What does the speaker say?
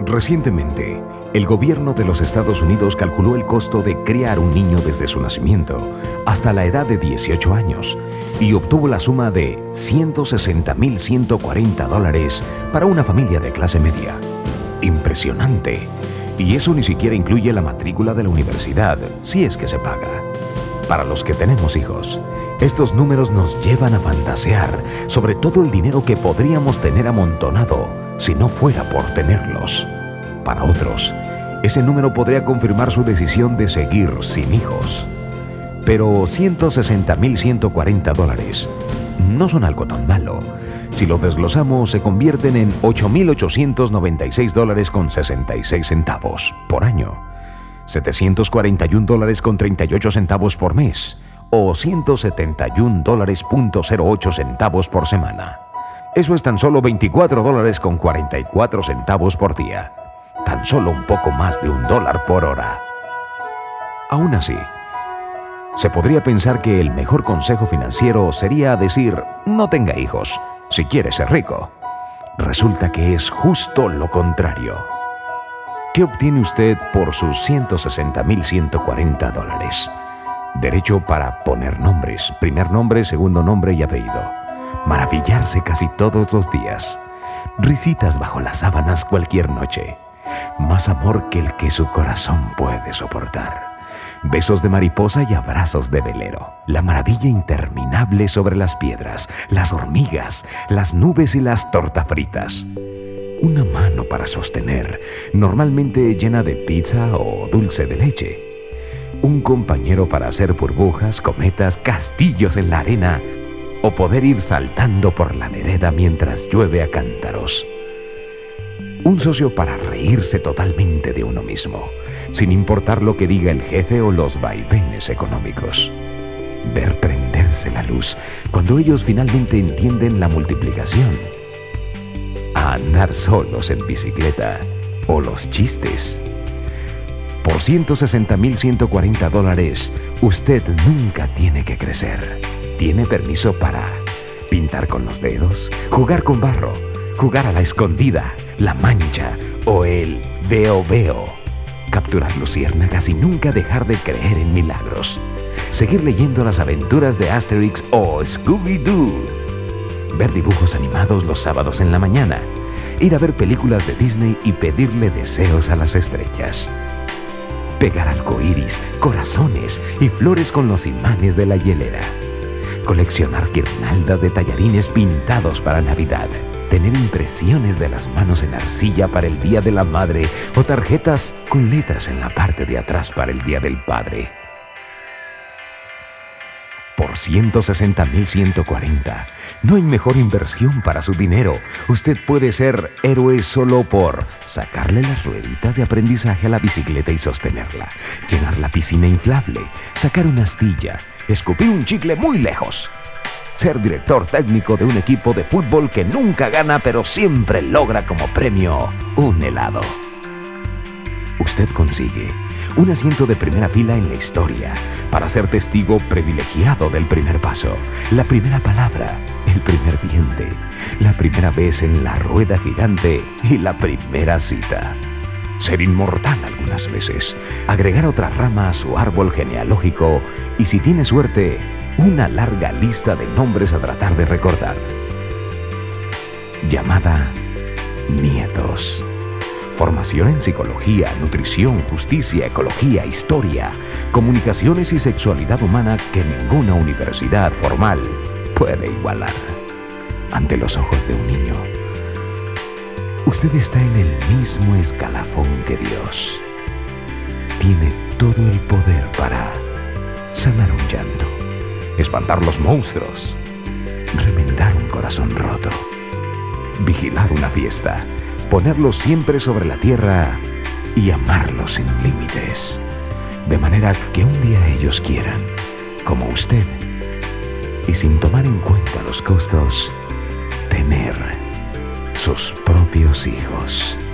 Recientemente, el gobierno de los Estados Unidos calculó el costo de criar un niño desde su nacimiento hasta la edad de 18 años y obtuvo la suma de $160,140 para una familia de clase media. Impresionante. Y eso ni siquiera incluye la matrícula de la universidad, si es que se paga. Para los que tenemos hijos, estos números nos llevan a fantasear sobre todo el dinero que podríamos tener amontonado si no fuera por tenerlos. Para otros, ese número podría confirmar su decisión de seguir sin hijos. Pero $160,140 no son algo tan malo. Si lo desglosamos, se convierten en $8,896,66 por año, $741,38 por mes o $171,08 por semana. Eso es tan solo $24,44 por día. Tan solo un poco más de $1 por hora. Aún así, se podría pensar que el mejor consejo financiero sería decir, no tenga hijos, si quiere ser rico. Resulta que es justo lo contrario. ¿Qué obtiene usted por sus $160,140? Derecho para poner nombres, primer nombre, segundo nombre y apellido. Maravillarse casi todos los días. Risitas bajo las sábanas cualquier noche. Más amor que el que su corazón puede soportar. Besos de mariposa y abrazos de velero. La maravilla interminable sobre las piedras, las hormigas, las nubes y las tortas fritas. Una mano para sostener, normalmente llena de pizza o dulce de leche. Un compañero para hacer burbujas, cometas, castillos en la arena o poder ir saltando por la vereda mientras llueve a cántaros. Un socio para reírse totalmente de uno mismo, sin importar lo que diga el jefe o los vaivenes económicos. Ver prenderse la luz cuando ellos finalmente entienden la multiplicación. A andar solos en bicicleta o los chistes. Por $160,140, usted nunca tiene que crecer. Tiene permiso para pintar con los dedos, jugar con barro, jugar a la escondida, la mancha o el veo, capturar luciérnagas y nunca dejar de creer en milagros, seguir leyendo las aventuras de Asterix o Scooby-Doo, ver dibujos animados los sábados en la mañana, ir a ver películas de Disney y pedirle deseos a las estrellas, pegar arcoíris, corazones y flores con los imanes de la hielera, coleccionar guirnaldas de tallarines pintados para Navidad, tener impresiones de las manos en arcilla para el Día de la Madre o tarjetas con letras en la parte de atrás para el Día del Padre. Por $160,140, no hay mejor inversión para su dinero. Usted puede ser héroe solo por sacarle las rueditas de aprendizaje a la bicicleta y sostenerla, llenar la piscina inflable, sacar una astilla, escupir un chicle muy lejos, ser director técnico de un equipo de fútbol que nunca gana pero siempre logra como premio un helado. Usted consigue un asiento de primera fila en la historia para ser testigo privilegiado del primer paso, la primera palabra, el primer diente, la primera vez en la rueda gigante y la primera cita. Ser inmortal algunas veces, agregar otra rama a su árbol genealógico y, si tiene suerte, una larga lista de nombres a tratar de recordar. Llamada nietos. Formación en psicología, nutrición, justicia, ecología, historia, comunicaciones y sexualidad humana que ninguna universidad formal puede igualar. Ante los ojos de un niño, usted está en el mismo escalafón que Dios. Tiene todo el poder para sanar un llanto, espantar los monstruos, remendar un corazón roto, vigilar una fiesta, ponerlos siempre sobre la tierra y amarlos sin límites, de manera que un día ellos quieran, como usted, y sin tomar en cuenta los costos, tener sus propios hijos.